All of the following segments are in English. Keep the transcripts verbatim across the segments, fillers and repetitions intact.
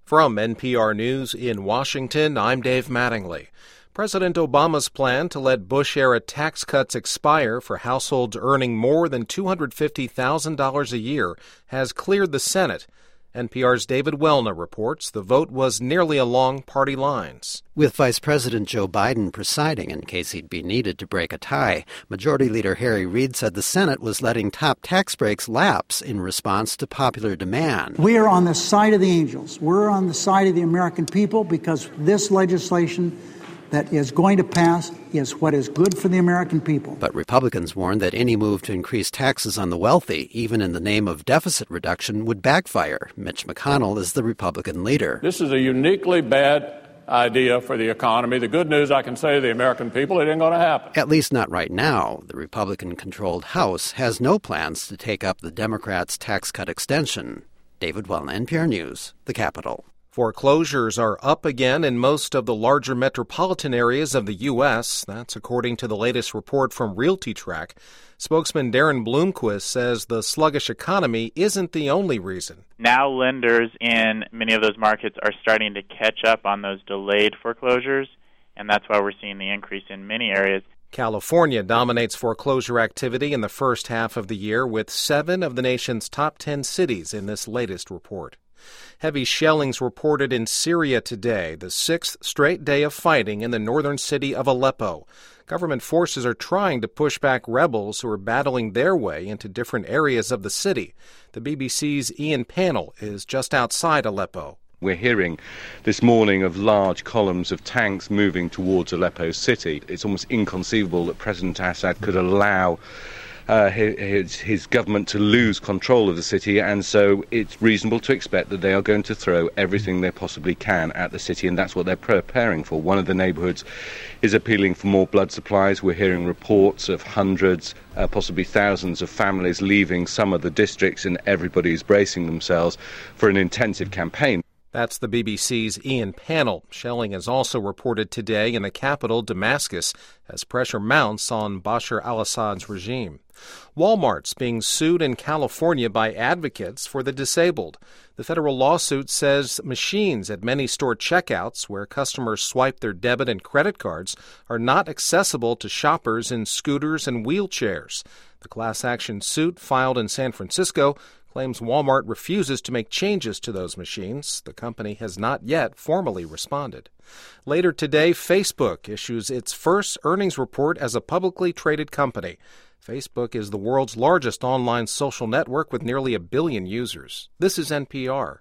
From N P R News in Washington, I'm Dave Mattingly. President Obama's plan to let Bush-era tax cuts expire for households earning more than two hundred fifty thousand dollars a year has cleared the Senate. N P R's David Welna reports the vote was nearly along party lines. With Vice President Joe Biden presiding in case he'd be needed to break a tie, Majority Leader Harry Reid said the Senate was letting top tax breaks lapse in response to popular demand. We are on the side of the angels. We're on the side of the American people because this legislation that is going to pass is what is good for the American people. But Republicans warned that any move to increase taxes on the wealthy, even in the name of deficit reduction, would backfire. Mitch McConnell is the Republican leader. This is a uniquely bad idea for the economy. The good news I can say to the American people, it ain't going to happen. At least not right now. The Republican-controlled House has no plans to take up the Democrats' tax cut extension. David Welna, N P R News, the Capitol. Foreclosures are up again in most of the larger metropolitan areas of the U S. That's according to the latest report from RealtyTrack. Spokesman Darren Bloomquist says the sluggish economy isn't the only reason. Now lenders in many of those markets are starting to catch up on those delayed foreclosures, and that's why we're seeing the increase in many areas. California dominates foreclosure activity in the first half of the year, with seven of the nation's top ten cities in this latest report. Heavy shellings reported in Syria today, the sixth straight day of fighting in the northern city of Aleppo. Government forces are trying to push back rebels who are battling their way into different areas of the city. The B B C's Ian Pannell is just outside Aleppo. We're hearing this morning of large columns of tanks moving towards Aleppo city. It's almost inconceivable that President Assad could allow Uh, his, his government to lose control of the city, and so it's reasonable to expect that they are going to throw everything they possibly can at the city, and that's what they're preparing for. One of the neighborhoods is appealing for more blood supplies. We're hearing reports of hundreds, uh, possibly thousands of families leaving some of the districts, and everybody is bracing themselves for an intensive campaign. That's the B B C's Ian Pannell. Shelling is also reported today in the capital, Damascus, as pressure mounts on Bashar al-Assad's regime. Walmart's being sued in California by advocates for the disabled. The federal lawsuit says machines at many store checkouts where customers swipe their debit and credit cards are not accessible to shoppers in scooters and wheelchairs. The class action suit filed in San Francisco claims Walmart refuses to make changes to those machines. The company has not yet formally responded. Later today, Facebook issues its first earnings report as a publicly traded company. Facebook is the world's largest online social network with nearly a billion users. This is N P R.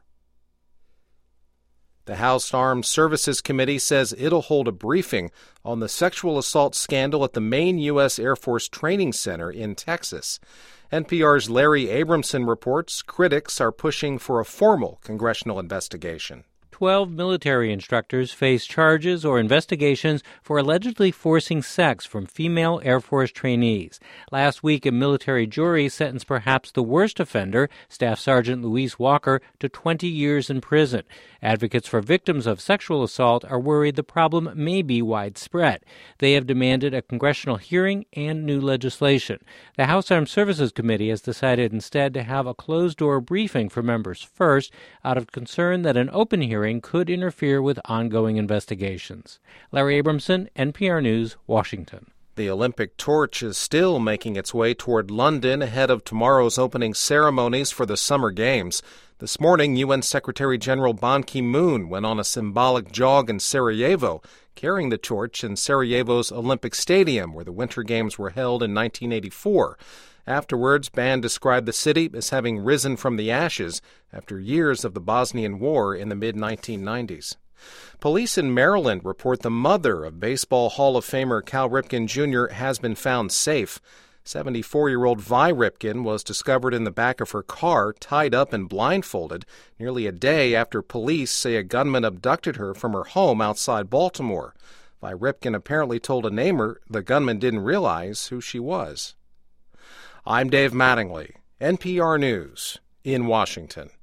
The House Armed Services Committee says it'll hold a briefing on the sexual assault scandal at the main U S Air Force Training Center in Texas. N P R's Larry Abramson reports critics are pushing for a formal congressional investigation. Twelve military instructors face charges or investigations for allegedly forcing sex from female Air Force trainees. Last week, a military jury sentenced perhaps the worst offender, Staff Sergeant Louise Walker, to twenty years in prison. Advocates for victims of sexual assault are worried the problem may be widespread. They have demanded a congressional hearing and new legislation. The House Armed Services Committee has decided instead to have a closed-door briefing for members first, out of concern that an open hearing could interfere with ongoing investigations. Larry Abramson, N P R News, Washington. The Olympic torch is still making its way toward London ahead of tomorrow's opening ceremonies for the Summer Games. This morning, U N Secretary General Ban Ki-moon went on a symbolic jog in Sarajevo, carrying the torch in Sarajevo's Olympic Stadium, where the Winter Games were held in nineteen eighty-four. Afterwards, Ban described the city as having risen from the ashes after years of the Bosnian War in the mid nineteen nineties. Police in Maryland report the mother of Baseball Hall of Famer Cal Ripken Junior has been found safe. seventy-four-year-old Vi Ripken was discovered in the back of her car, tied up and blindfolded, nearly a day after police say a gunman abducted her from her home outside Baltimore. Vi Ripken apparently told a neighbor the gunman didn't realize who she was. I'm Dave Mattingly, N P R News, in Washington.